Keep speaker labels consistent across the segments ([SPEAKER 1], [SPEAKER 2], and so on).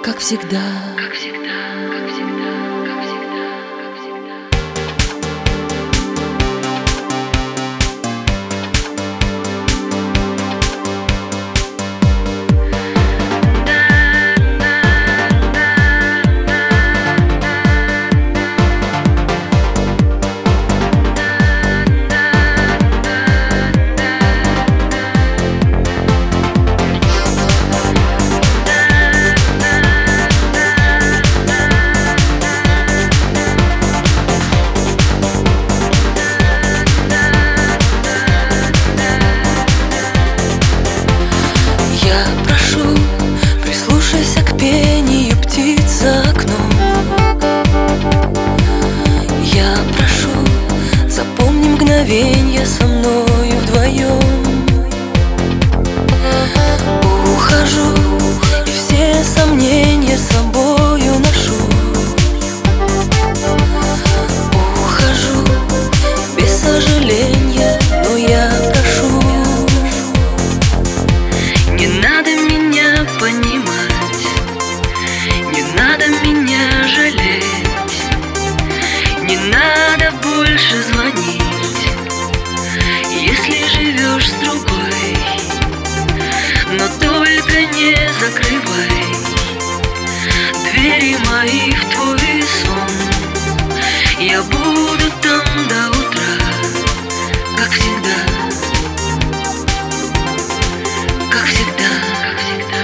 [SPEAKER 1] как всегда.
[SPEAKER 2] Я прошу, прислушайся к пению птиц за окном. Я прошу, запомни мгновенье со мною вдвоем. Ухожу, и все сомнения с собою ношу. Ухожу, без сожаления, но я прошу. Не надо меня понимать, не надо меня жалеть, не надо больше звонить, если живешь с другой. Но только не закрывай двери мои в твой сон. Я буду там до утра, как всегда. Как всегда, как всегда,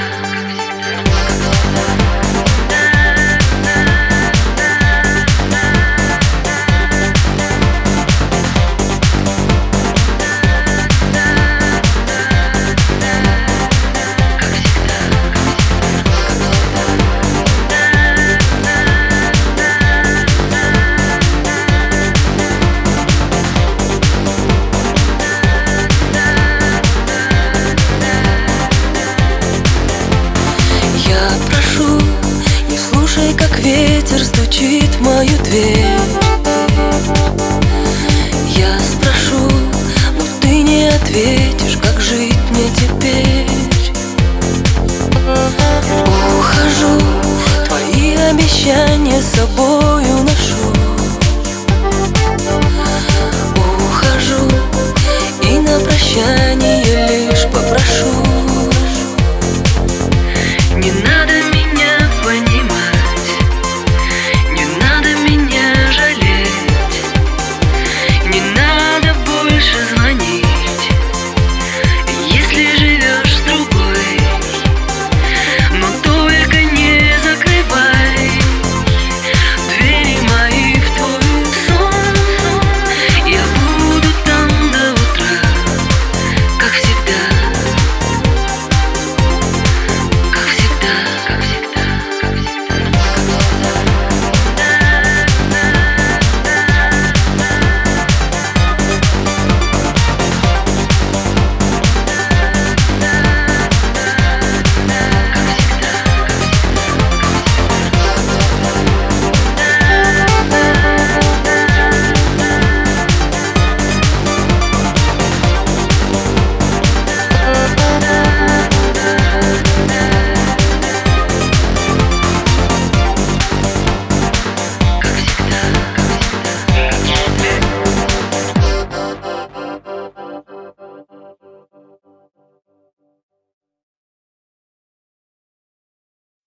[SPEAKER 2] я прошу, не слушай, как ветер стучит в мою дверь. Я спрошу, но ты не ответишь.